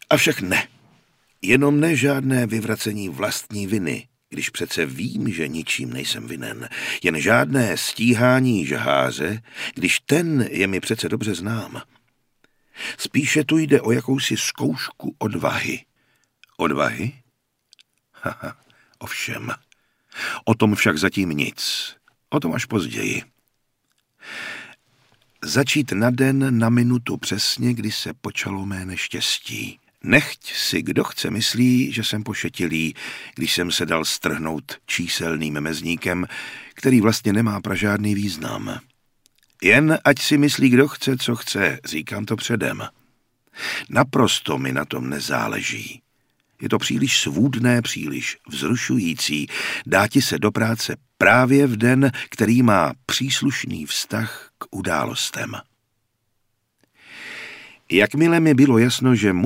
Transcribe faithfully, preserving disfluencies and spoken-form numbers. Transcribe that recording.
Avšak ne. Jenom ne žádné vyvracení vlastní viny, když přece vím, že ničím nejsem vinen. Jen žádné stíhání žaháře, když ten je mi přece dobře znám. Spíše tu jde o jakousi zkoušku odvahy. Odvahy? Haha, ovšem. O tom však zatím nic. O tom až později. Začít na den, na minutu přesně, kdy se počalo mé neštěstí. Nechť si kdo chce myslí, že jsem pošetilý, když jsem se dal strhnout číselným mezníkem, který vlastně nemá pra žádný význam. Jen ať si myslí kdo chce, co chce, říkám to předem. Naprosto mi na tom nezáleží. Je to příliš svůdné, příliš vzrušující. Dá ti se do práce právě v den, který má příslušný vztah k událostem. Jakmile mi bylo jasno, že